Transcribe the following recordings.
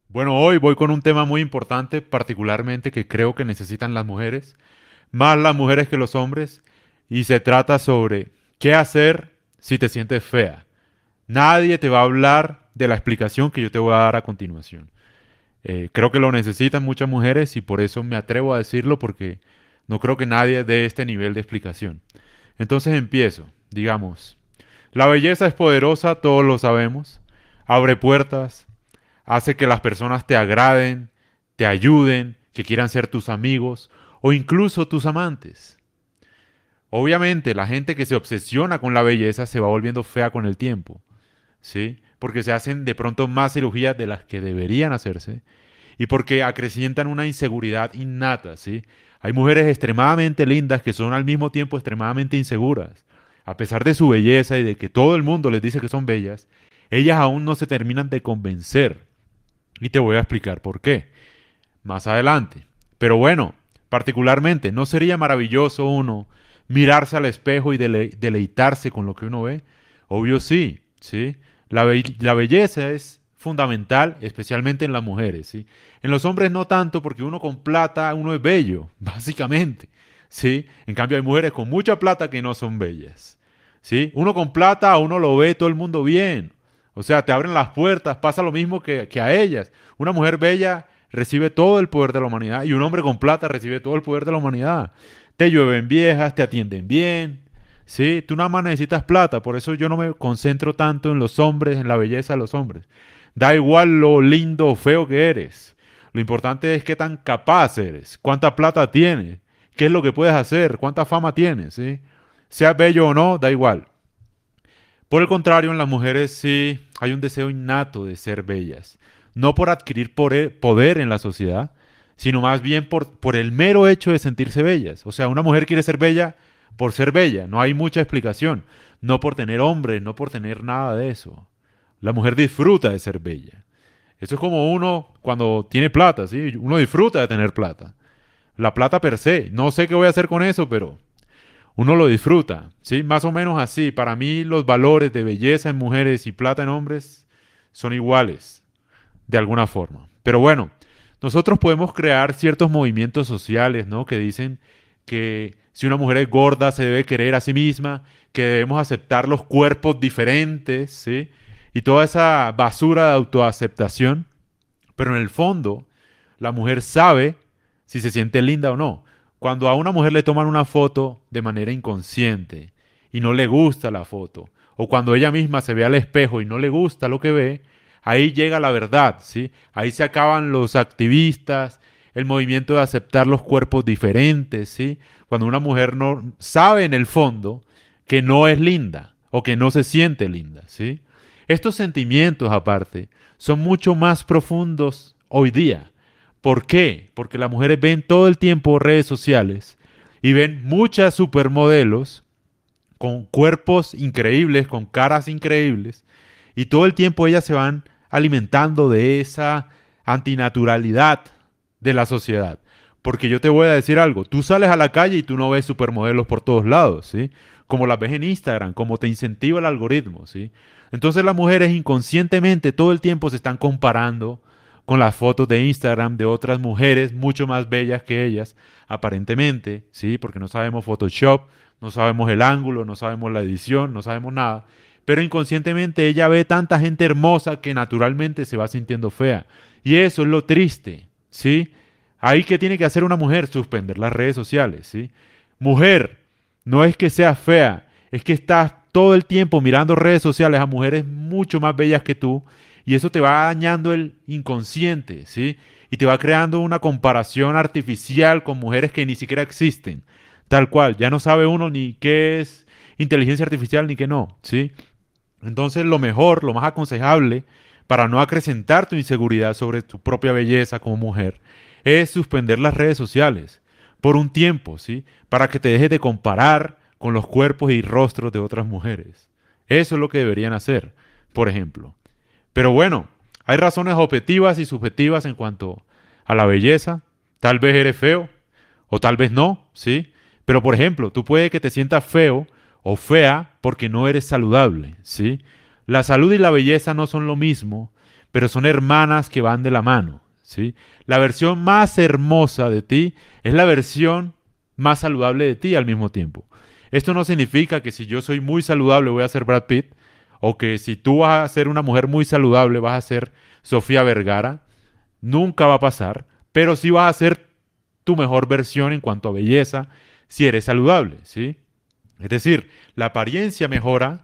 Bueno, hoy voy con un tema muy importante, particularmente que creo que necesitan las mujeres, más las mujeres que los hombres, y se trata sobre qué hacer si te sientes fea. Nadie te va a hablar de la explicación que yo te voy a dar a continuación. Creo que lo necesitan muchas mujeres y por eso me atrevo a decirlo porque no creo que nadie dé este nivel de explicación. Entonces empiezo, digamos, la belleza es poderosa, todos lo sabemos, abre puertas, hace que las personas te agraden, te ayuden, que quieran ser tus amigos o incluso tus amantes. Obviamente, la gente que se obsesiona con la belleza se va volviendo fea con el tiempo, ¿sí? Porque se hacen de pronto más cirugías de las que deberían hacerse y porque acrecientan una inseguridad innata, ¿sí? Hay mujeres extremadamente lindas que son al mismo tiempo extremadamente inseguras. A pesar de su belleza y de que todo el mundo les dice que son bellas, ellas aún no se terminan de convencer. Y te voy a explicar por qué más adelante. Pero bueno, particularmente, ¿no sería maravilloso uno mirarse al espejo y deleitarse con lo que uno ve? Obvio sí, ¿sí? La belleza es fundamental, especialmente en las mujeres, ¿sí? En los hombres no tanto porque uno con plata, uno es bello, básicamente, ¿sí? En cambio hay mujeres con mucha plata que no son bellas, ¿sí? Uno con plata, a uno lo ve todo el mundo bien. O sea, te abren las puertas, pasa lo mismo que a ellas. Una mujer bella recibe todo el poder de la humanidad y un hombre con plata recibe todo el poder de la humanidad. Te llueven viejas, te atienden bien, ¿sí? Tú nada más necesitas plata, por eso yo no me concentro tanto en los hombres, en la belleza de los hombres. Da igual lo lindo o feo que eres. Lo importante es qué tan capaz eres, cuánta plata tienes, qué es lo que puedes hacer, cuánta fama tienes, ¿sí? Seas bello o no, da igual. Por el contrario, en las mujeres sí hay un deseo innato de ser bellas, no por adquirir poder en la sociedad, sino más bien por el mero hecho de sentirse bellas. O sea, una mujer quiere ser bella por ser bella, no hay mucha explicación, no por tener hombre, no por tener nada de eso. La mujer disfruta de ser bella. Eso es como uno cuando tiene plata, ¿sí? Uno disfruta de tener plata. La plata per se, no sé qué voy a hacer con eso, pero uno lo disfruta, ¿sí? Más o menos así. Para mí los valores de belleza en mujeres y plata en hombres son iguales, de alguna forma. Pero bueno, nosotros podemos crear ciertos movimientos sociales, ¿no? Que dicen que si una mujer es gorda se debe querer a sí misma, que debemos aceptar los cuerpos diferentes, ¿sí? Y toda esa basura de autoaceptación. Pero en el fondo, la mujer sabe si se siente linda o no. Cuando a una mujer le toman una foto de manera inconsciente y no le gusta la foto, o cuando ella misma se ve al espejo y no le gusta lo que ve, ahí llega la verdad, ¿sí? Ahí se acaban los activistas, el movimiento de aceptar los cuerpos diferentes, ¿sí? Cuando una mujer no sabe en el fondo que no es linda o que no se siente linda, ¿sí? Estos sentimientos, aparte, son mucho más profundos hoy día. ¿Por qué? Porque las mujeres ven todo el tiempo redes sociales y ven muchas supermodelos con cuerpos increíbles, con caras increíbles, y todo el tiempo ellas se van alimentando de esa antinaturalidad de la sociedad. Porque yo te voy a decir algo, tú sales a la calle y tú no ves supermodelos por todos lados, ¿sí? Como las ves en Instagram, como te incentiva el algoritmo, ¿sí? Entonces las mujeres inconscientemente todo el tiempo se están comparando con las fotos de Instagram de otras mujeres mucho más bellas que ellas, aparentemente, ¿sí? Porque no sabemos Photoshop, no sabemos el ángulo, no sabemos la edición, no sabemos nada. Pero inconscientemente ella ve tanta gente hermosa que naturalmente se va sintiendo fea. Y eso es lo triste, ¿sí? Ahí que tiene que hacer una mujer, suspender las redes sociales, ¿sí? Mujer, no es que seas fea, es que estás todo el tiempo mirando redes sociales a mujeres mucho más bellas que tú y eso te va dañando el inconsciente, ¿sí? Y te va creando una comparación artificial con mujeres que ni siquiera existen. Tal cual, ya no sabe uno ni qué es inteligencia artificial ni qué no, ¿sí? Entonces lo mejor, lo más aconsejable para no acrecentar tu inseguridad sobre tu propia belleza como mujer es suspender las redes sociales por un tiempo, ¿sí? Para que te dejes de comparar con los cuerpos y rostros de otras mujeres. Eso es lo que deberían hacer, por ejemplo. Pero bueno, hay razones objetivas y subjetivas en cuanto a la belleza. Tal vez eres feo o tal vez no, ¿sí? Pero por ejemplo, tú puedes que te sientas feo o fea porque no eres saludable, ¿sí? La salud y la belleza no son lo mismo, pero son hermanas que van de la mano, ¿sí? La versión más hermosa de ti es la versión más saludable de ti al mismo tiempo. Esto no significa que si yo soy muy saludable voy a ser Brad Pitt, o que si tú vas a ser una mujer muy saludable vas a ser Sofía Vergara. Nunca va a pasar, pero sí vas a ser tu mejor versión en cuanto a belleza si eres saludable, ¿sí? Es decir, la apariencia mejora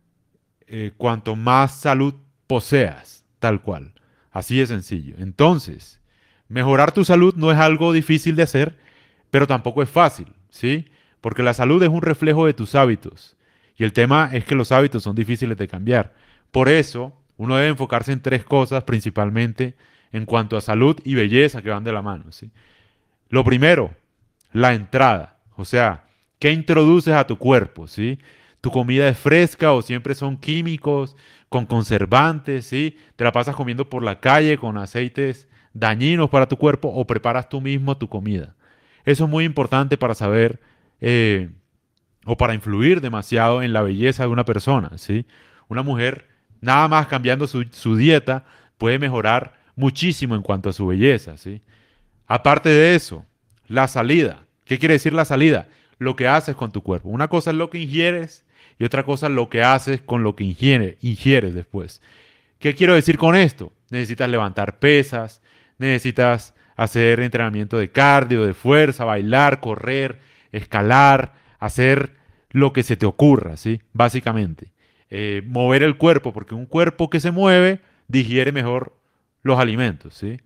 cuanto más salud poseas, tal cual. Así de sencillo. Entonces, mejorar tu salud no es algo difícil de hacer, pero tampoco es fácil, ¿sí? Porque la salud es un reflejo de tus hábitos. Y el tema es que los hábitos son difíciles de cambiar. Por eso, uno debe enfocarse en tres cosas principalmente en cuanto a salud y belleza que van de la mano, ¿sí? Lo primero, la entrada. O sea, ¿qué introduces a tu cuerpo? ¿Sí? ¿Tu comida es fresca o siempre son químicos, con conservantes? ¿Sí? ¿Te la pasas comiendo por la calle con aceites dañinos para tu cuerpo o preparas tú mismo tu comida? Eso es muy importante para saber eh, o para influir demasiado en la belleza de una persona, ¿sí? Una mujer, nada más cambiando su dieta, puede mejorar muchísimo en cuanto a su belleza, ¿sí? Aparte de eso, la salida. ¿Qué quiere decir la salida? Lo que haces con tu cuerpo. Una cosa es lo que ingieres y otra cosa es lo que haces con lo que ingieres después. ¿Qué quiero decir con esto? Necesitas levantar pesas, necesitas hacer entrenamiento de cardio, de fuerza, bailar, correr, escalar, hacer lo que se te ocurra, ¿sí? Básicamente. Mover el cuerpo, porque un cuerpo que se mueve digiere mejor los alimentos, ¿sí?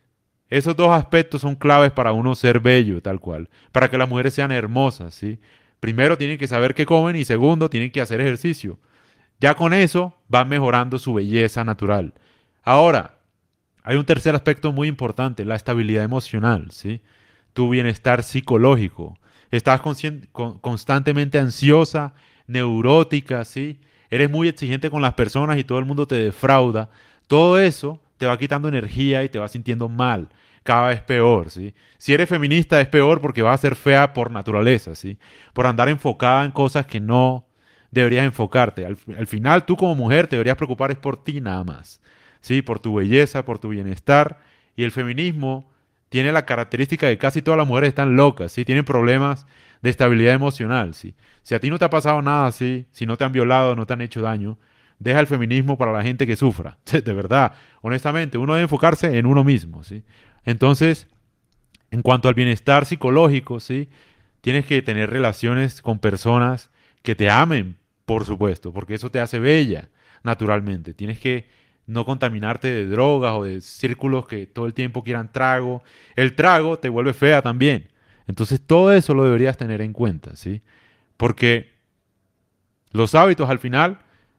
Esos dos aspectos son claves para uno ser bello, tal cual, para que las mujeres sean hermosas, ¿sí? Primero tienen que saber qué comen y segundo tienen que hacer ejercicio. Ya con eso van mejorando su belleza natural. Ahora, hay un tercer aspecto muy importante, la estabilidad emocional, ¿sí? Tu bienestar psicológico. Estás constantemente ansiosa, neurótica, ¿sí? Eres muy exigente con las personas y todo el mundo te defrauda. Todo eso te va quitando energía y te va sintiendo mal, cada vez peor, ¿sí? Si eres feminista es peor porque vas a ser fea por naturaleza, ¿sí? Por andar enfocada en cosas que no deberías enfocarte. Al final tú como mujer te deberías preocupar es por ti nada más. ¿Sí? Por tu belleza, por tu bienestar. Y el feminismo tiene la característica de que casi todas las mujeres están locas, ¿sí? Tienen problemas de estabilidad emocional, ¿sí? Si a ti no te ha pasado nada así, si no te han violado, no te han hecho daño, deja el feminismo para la gente que sufra. De verdad, honestamente, uno debe enfocarse en uno mismo, ¿sí? Entonces, en cuanto al bienestar psicológico, ¿sí? Tienes que tener relaciones con personas que te amen, por supuesto, porque eso te hace bella, naturalmente. Tienes que no contaminarte de drogas o de círculos que todo el tiempo quieran trago. El trago te vuelve fea también. Entonces, todo eso lo deberías tener en cuenta, ¿sí? Porque los hábitos al final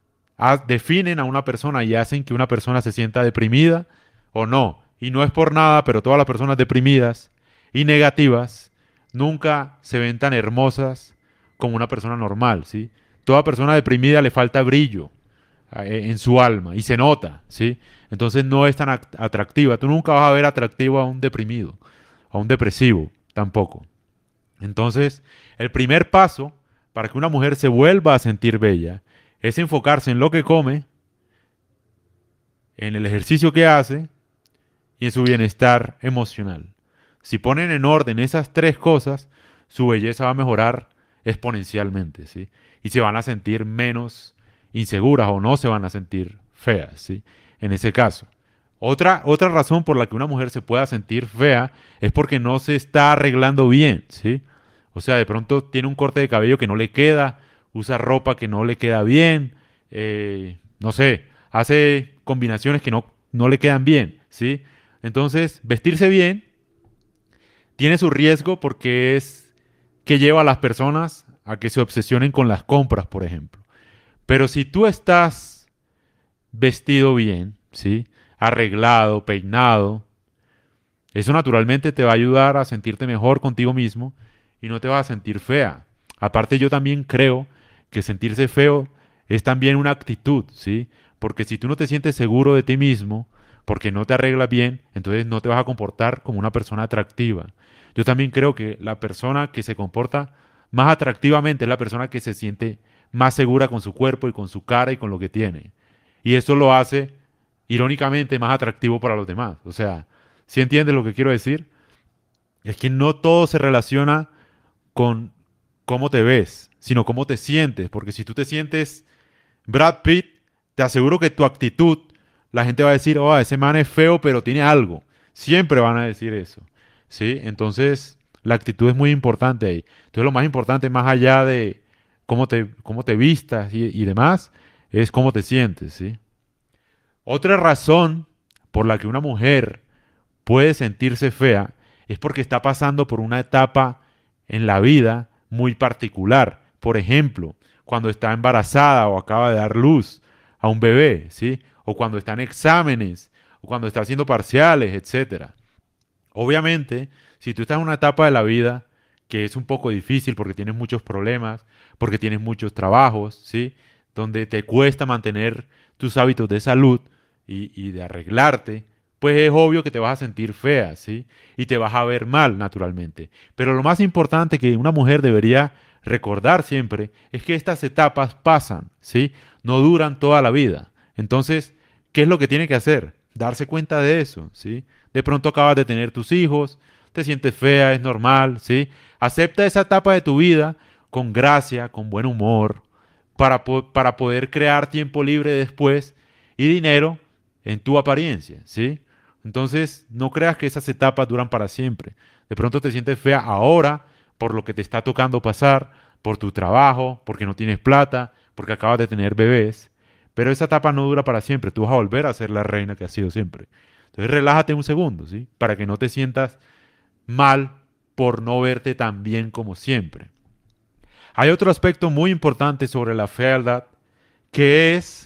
definen a una persona y hacen que una persona se sienta deprimida o no. Y no es por nada, pero todas las personas deprimidas y negativas nunca se ven tan hermosas como una persona normal, ¿sí? Toda persona deprimida le falta brillo en su alma y se nota, ¿sí? Entonces no es tan atractiva. Tú nunca vas a ver atractivo a un deprimido, a un depresivo, tampoco. Entonces, el primer paso para que una mujer se vuelva a sentir bella es enfocarse en lo que come, en el ejercicio que hace y en su bienestar emocional. Si ponen en orden esas tres cosas, su belleza va a mejorar exponencialmente, ¿sí? Y se van a sentir menos inseguras o no se van a sentir feas, ¿sí? En ese caso. Otra razón por la que una mujer se pueda sentir fea es porque no se está arreglando bien, ¿sí? O sea, de pronto tiene un corte de cabello que no le queda, usa ropa que no le queda bien, no sé, hace combinaciones que no le quedan bien, ¿sí? Entonces, vestirse bien tiene su riesgo porque es que lleva a las personas a que se obsesionen con las compras, por ejemplo. Pero si tú estás vestido bien, ¿sí? Arreglado, peinado, eso naturalmente te va a ayudar a sentirte mejor contigo mismo y no te vas a sentir fea. Aparte, yo también creo que sentirse feo es también una actitud, ¿sí? Porque si tú no te sientes seguro de ti mismo, porque no te arreglas bien, entonces no te vas a comportar como una persona atractiva. Yo también creo que la persona que se comporta más atractivamente es la persona que se siente más segura con su cuerpo y con su cara y con lo que tiene. Y eso lo hace irónicamente más atractivo para los demás. O sea, ¿sí entiendes lo que quiero decir? Es que no todo se relaciona con cómo te ves, sino cómo te sientes. Porque si tú te sientes Brad Pitt, te aseguro que tu actitud, la gente va a decir, oh, ese man es feo, pero tiene algo. Siempre van a decir eso. ¿Sí? Entonces, la actitud es muy importante ahí. Entonces, lo más importante, más allá de cómo te vistas y demás, es cómo te sientes. ¿Sí? Otra razón por la que una mujer puede sentirse fea es porque está pasando por una etapa en la vida muy particular. Por ejemplo, cuando está embarazada o acaba de dar luz a un bebé, ¿sí? O cuando está en exámenes, o cuando está haciendo parciales, etcétera. Obviamente, si tú estás en una etapa de la vida que es un poco difícil porque tienes muchos problemas, porque tienes muchos trabajos, ¿sí? Donde te cuesta mantener tus hábitos de salud y de arreglarte, pues es obvio que te vas a sentir fea, ¿sí? Y te vas a ver mal, naturalmente. Pero lo más importante que una mujer debería recordar siempre es que estas etapas pasan, ¿sí? No duran toda la vida. Entonces, ¿qué es lo que tiene que hacer? Darse cuenta de eso, ¿sí? De pronto acabas de tener tus hijos, te sientes fea, es normal, ¿sí? Acepta esa etapa de tu vida con gracia, con buen humor, para poder crear tiempo libre después y dinero en tu apariencia, ¿sí? Entonces, no creas que esas etapas duran para siempre. De pronto te sientes fea ahora por lo que te está tocando pasar, por tu trabajo, porque no tienes plata, porque acabas de tener bebés, pero esa etapa no dura para siempre. Tú vas a volver a ser la reina que has sido siempre. Entonces relájate un segundo, ¿sí? Para que no te sientas mal por no verte tan bien como siempre. Hay otro aspecto muy importante sobre la fealdad, que es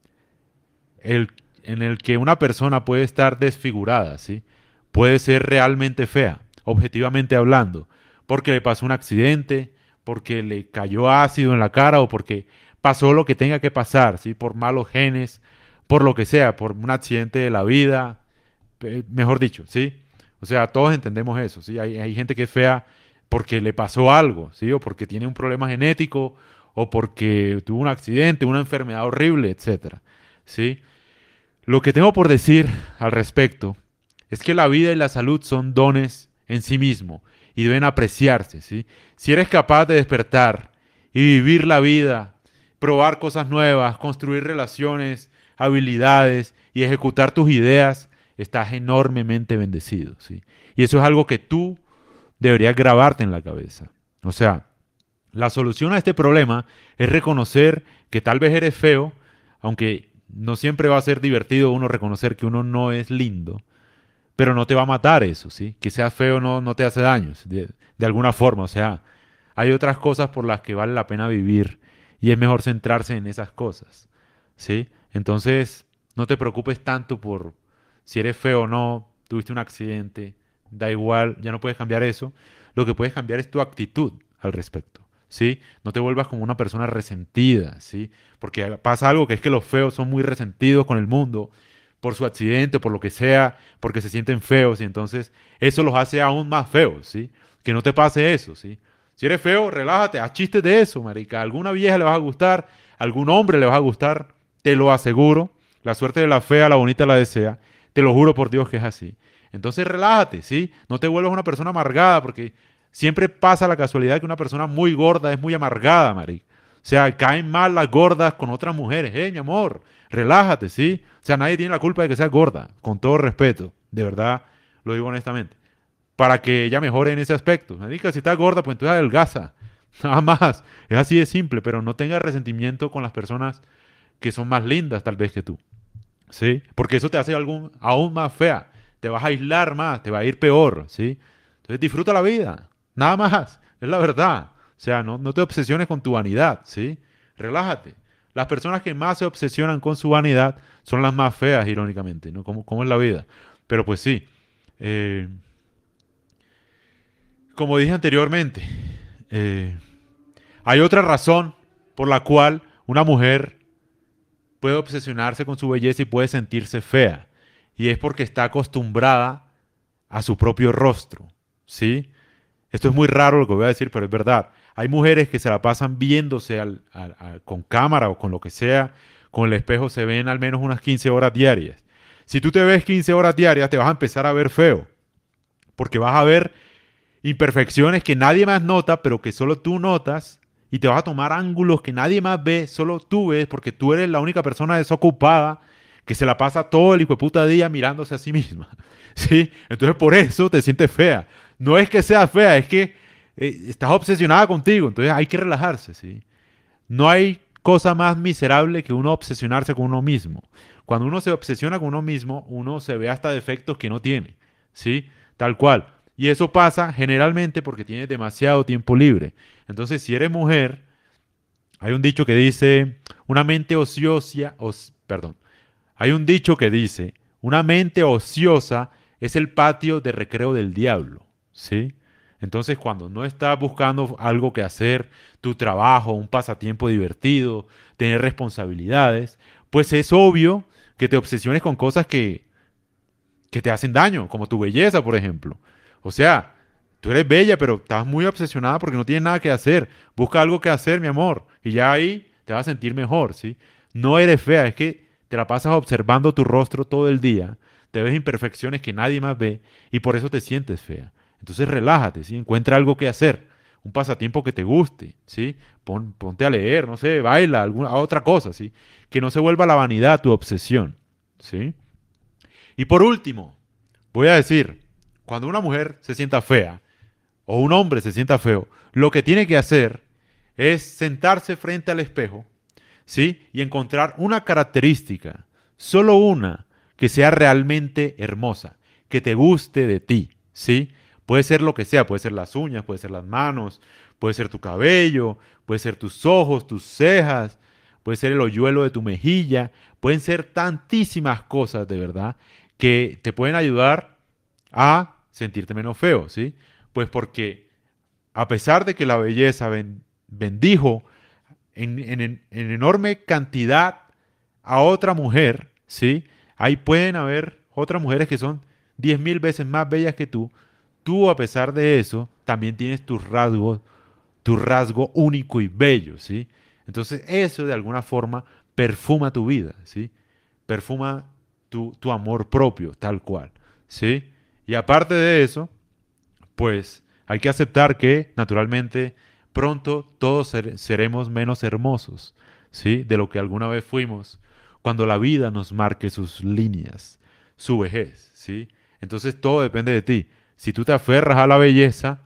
el en el que una persona puede estar desfigurada, ¿sí? Puede ser realmente fea, objetivamente hablando, porque le pasó un accidente, porque le cayó ácido en la cara o porque pasó lo que tenga que pasar, ¿sí? Por malos genes, por lo que sea, por un accidente de la vida, mejor dicho, ¿sí? O sea, todos entendemos eso, ¿sí? Hay gente que es fea porque le pasó algo, ¿sí? O porque tiene un problema genético, o porque tuvo un accidente, una enfermedad horrible, etcétera, ¿sí? Lo que tengo por decir al respecto es que la vida y la salud son dones en sí mismo y deben apreciarse, ¿sí? Si eres capaz de despertar y vivir la vida, probar cosas nuevas, construir relaciones, habilidades y ejecutar tus ideas, estás enormemente bendecido, ¿sí? Y eso es algo que tú deberías grabarte en la cabeza. O sea, la solución a este problema es reconocer que tal vez eres feo, aunque no siempre va a ser divertido uno reconocer que uno no es lindo, pero no te va a matar eso, ¿sí? Que seas feo no te hace daño, de alguna forma. O sea, hay otras cosas por las que vale la pena vivir y es mejor centrarse en esas cosas, ¿sí? Entonces, no te preocupes tanto por si eres feo o no, tuviste un accidente, da igual, ya no puedes cambiar eso. Lo que puedes cambiar es tu actitud al respecto, ¿sí? No te vuelvas como una persona resentida, ¿sí? Porque pasa algo que es que los feos son muy resentidos con el mundo por su accidente, por lo que sea, porque se sienten feos y entonces eso los hace aún más feos, ¿sí? Que no te pase eso, ¿sí? Si eres feo, relájate, haz chistes de eso, marica. A alguna vieja le vas a gustar, a algún hombre le vas a gustar, te lo aseguro. La suerte de la fea, la bonita la desea. Te lo juro por Dios que es así. Entonces relájate, ¿sí? No te vuelvas una persona amargada, porque siempre pasa la casualidad que una persona muy gorda es muy amargada, marica. O sea, caen mal las gordas con otras mujeres. Mi amor, relájate, ¿sí? O sea, nadie tiene la culpa de que seas gorda, con todo respeto. De verdad, lo digo honestamente para que ella mejore en ese aspecto. Me diga, si está gorda, pues entonces adelgaza. Nada más. Es así de simple, pero no tengas resentimiento con las personas que son más lindas tal vez que tú. ¿Sí? Porque eso te hace aún más fea. Te vas a aislar más, te va a ir peor. ¿Sí? Entonces disfruta la vida. Nada más. Es la verdad. O sea, no te obsesiones con tu vanidad. ¿Sí? Relájate. Las personas que más se obsesionan con su vanidad son las más feas, irónicamente, ¿no? Como es la vida. Pero pues sí. Eh, Como dije anteriormente, eh, hay otra razón por la cual una mujer puede obsesionarse con su belleza y puede sentirse fea. Y es porque está acostumbrada a su propio rostro. ¿Sí? Esto es muy raro lo que voy a decir, pero es verdad. Hay mujeres que se la pasan viéndose con cámara o con lo que sea, con el espejo se ven al menos unas 15 horas diarias. Si tú te ves 15 horas diarias, te vas a empezar a ver feo, porque vas a ver imperfecciones que nadie más nota, pero que solo tú notas, y te vas a tomar ángulos que nadie más ve, solo tú ves, porque tú eres la única persona desocupada que se la pasa todo el hijo de puta día mirándose a sí misma. ¿Sí? Entonces por eso te sientes fea. No es que seas fea, es que estás obsesionada contigo, entonces hay que relajarse, ¿sí? No hay cosa más miserable que uno obsesionarse con uno mismo. Cuando uno se obsesiona con uno mismo, uno se ve hasta defectos que no tiene, ¿sí? Tal cual. Y eso pasa generalmente porque tienes demasiado tiempo libre. Entonces, si eres mujer, hay un dicho que dice, una mente ociosa, perdón, hay un dicho que dice, una mente ociosa es el patio de recreo del diablo, ¿sí? Entonces, cuando no estás buscando algo que hacer, tu trabajo, un pasatiempo divertido, tener responsabilidades, pues es obvio que te obsesiones con cosas que te hacen daño, como tu belleza, por ejemplo. O sea, tú eres bella, pero estás muy obsesionada porque no tienes nada que hacer. Busca algo que hacer, mi amor, y ya ahí te vas a sentir mejor, ¿sí? No eres fea, es que te la pasas observando tu rostro todo el día, te ves imperfecciones que nadie más ve y por eso te sientes fea. Entonces relájate, ¿sí? Encuentra algo que hacer, un pasatiempo que te guste, ¿sí? Ponte a leer, no sé, baila, alguna otra cosa, ¿sí? Que no se vuelva la vanidad tu obsesión, ¿sí? Y por último, voy a decir, cuando una mujer se sienta fea o un hombre se sienta feo, lo que tiene que hacer es sentarse frente al espejo, ¿sí? Y encontrar una característica, solo una, que sea realmente hermosa, que te guste de ti, ¿sí? Puede ser lo que sea, puede ser las uñas, puede ser las manos, puede ser tu cabello, puede ser tus ojos, tus cejas, puede ser el hoyuelo de tu mejilla, pueden ser tantísimas cosas de verdad que te pueden ayudar a sentirte menos feo, ¿sí? Pues porque a pesar de que la belleza bendijo en enorme cantidad a otra mujer, ¿sí? Ahí pueden haber otras mujeres que son 10.000 veces más bellas que tú. Tú, a pesar de eso, también tienes tus rasgos, tu rasgo único y bello, ¿sí? Entonces, eso de alguna forma perfuma tu vida, ¿sí? Perfuma tu amor propio, tal cual, ¿sí? Y aparte de eso, pues hay que aceptar que, naturalmente, pronto todos seremos menos hermosos, ¿sí? De lo que alguna vez fuimos, cuando la vida nos marque sus líneas, su vejez, ¿sí? Entonces todo depende de ti. Si tú te aferras a la belleza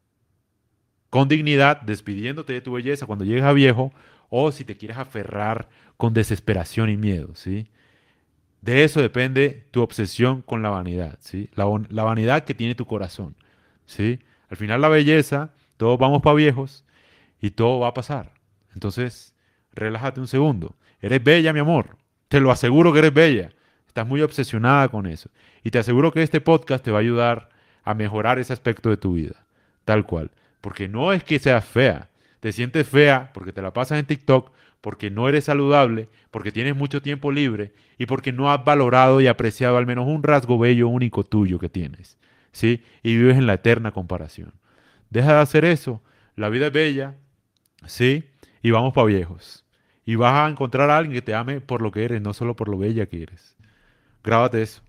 con dignidad, despidiéndote de tu belleza cuando llegues a viejo, o si te quieres aferrar con desesperación y miedo, ¿sí? De eso depende tu obsesión con la vanidad, ¿sí? La vanidad que tiene tu corazón, ¿sí? Al final la belleza, todos vamos para viejos y todo va a pasar. Entonces, relájate un segundo. Eres bella, mi amor. Te lo aseguro que eres bella. Estás muy obsesionada con eso. Y te aseguro que este podcast te va a ayudar a mejorar ese aspecto de tu vida, tal cual. Porque no es que seas fea. Te sientes fea porque te la pasas en TikTok, porque no eres saludable, porque tienes mucho tiempo libre y porque no has valorado y apreciado al menos un rasgo bello único tuyo que tienes, ¿sí? Y vives en la eterna comparación. Deja de hacer eso. La vida es bella, ¿sí? Y vamos para viejos. Y vas a encontrar a alguien que te ame por lo que eres, no solo por lo bella que eres. Grábate eso.